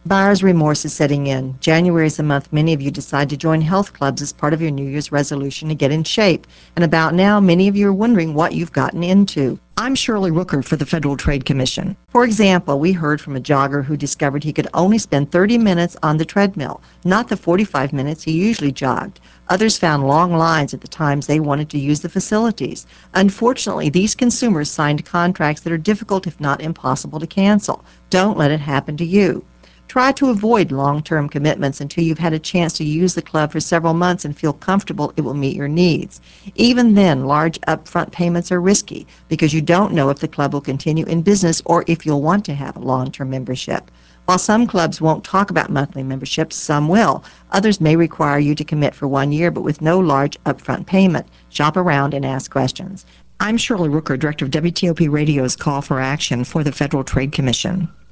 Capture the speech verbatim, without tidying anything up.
Buyer's remorse is setting in. January is the month many of you decide to join health clubs as part of your New Year's resolution to get in shape. And about now, many of you are wondering what you've gotten into. I'm Shirley Rooker for the Federal Trade Commission. For example, we heard from a jogger who discovered he could only spend thirty minutes on the treadmill, not the forty-five minutes he usually jogged. Others found long lines at the times they wanted to use the facilities. Unfortunately, these consumers signed contracts that are difficult, if not impossible, to cancel. Don't let it happen to you. Try to avoid long-term commitments until you've had a chance to use the club for several months and feel comfortable it will meet your needs. Even then, large upfront payments are risky because you don't know if the club will continue in business or if you'll want to have a long-term membership. While some clubs won't talk about monthly memberships, some will. Others may require you to commit for one year but with no large upfront payment. Shop around and ask questions. I'm Shirley Rooker, Director of W T O P Radio's Call for Action for the Federal Trade Commission.